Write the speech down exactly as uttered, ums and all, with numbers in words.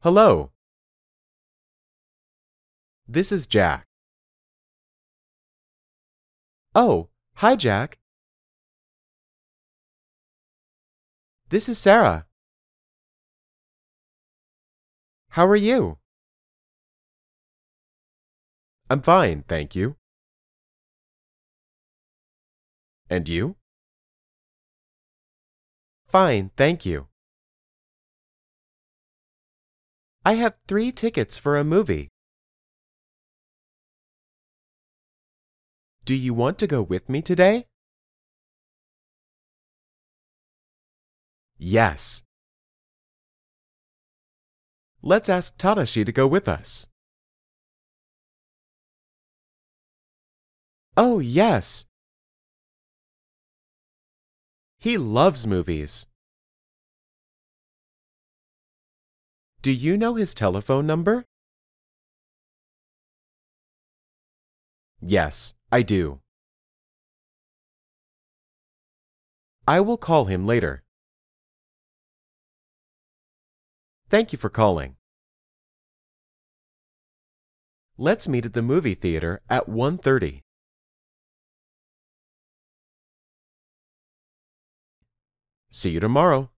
Hello. This is Jack. Oh, hi, Jack. This is Sarah. How are you? I'm fine, thank you. And you? Fine, thank you. I have three tickets for a movie. Do you want to go with me today? Yes. Let's ask Tadashi to go with us. Oh, yes. He loves movies. Do you know his telephone number? Yes, I do. I will call him later. Thank you for calling. Let's meet at the movie theater at one thirty. See you tomorrow.